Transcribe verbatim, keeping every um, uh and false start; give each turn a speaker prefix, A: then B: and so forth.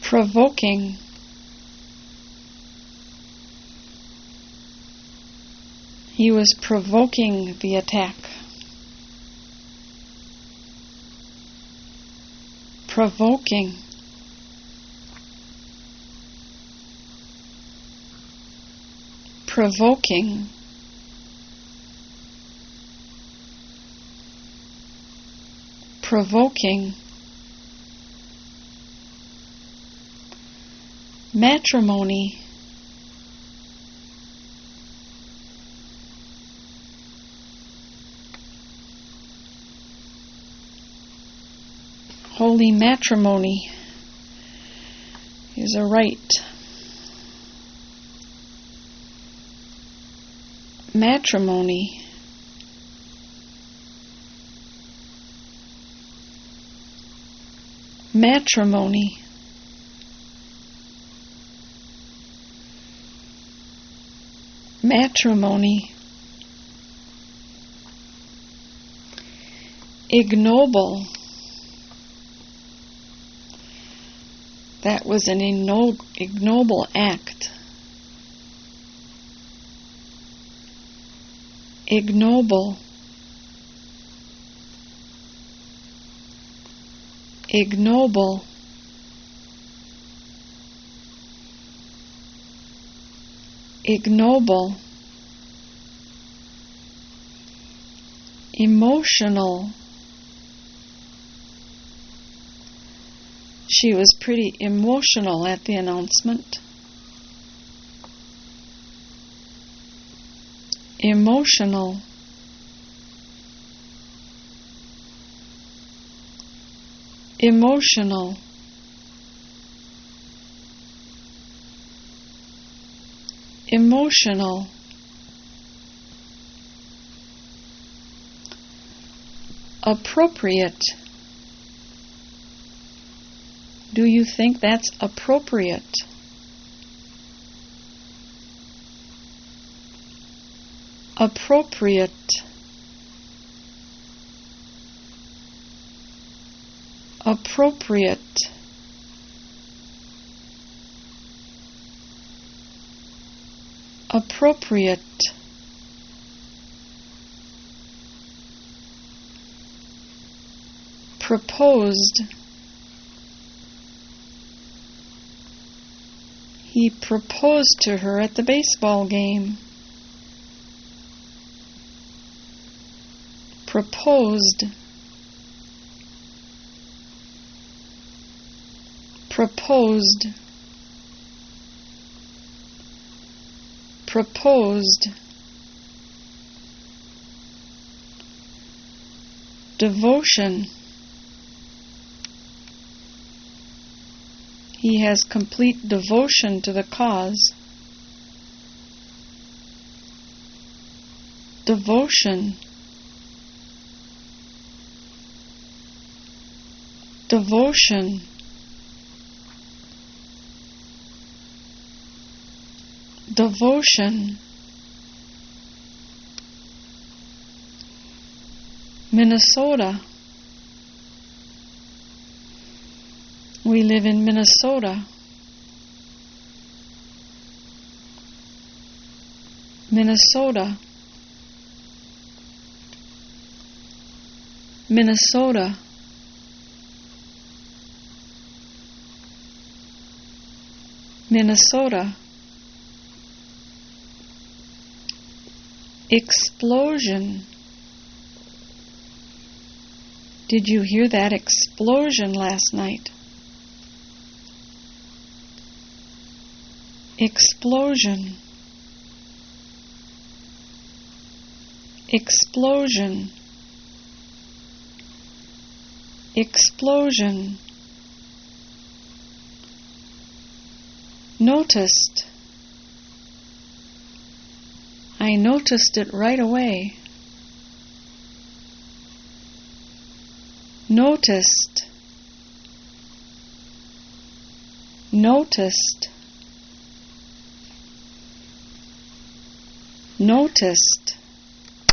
A: provoking, he was provoking the attack. Provoking. Provoking. Provoking. Matrimony. Holy matrimony is a rite. Matrimony. Matrimony. Matrimony. Ignoble. That was an ignoble act. Ignoble. Ignoble. Ignoble. Emotional. She was pretty emotional at the announcement. Emotional. Emotional. Emotional. Appropriate. Do you think that's appropriate? Appropriate. Appropriate. Appropriate. Proposed. He proposed to her at the baseball game. Proposed. Proposed. Proposed. Devotion. He has complete devotion to the cause. Devotion. Devotion. Devotion. Minnesota. We live in Minnesota. Minnesota. Minnesota. Minnesota. Explosion. Did you hear that explosion last night? Explosion. Explosion. Explosion. Noticed. I noticed it right away. Noticed. Noticed. Noticed.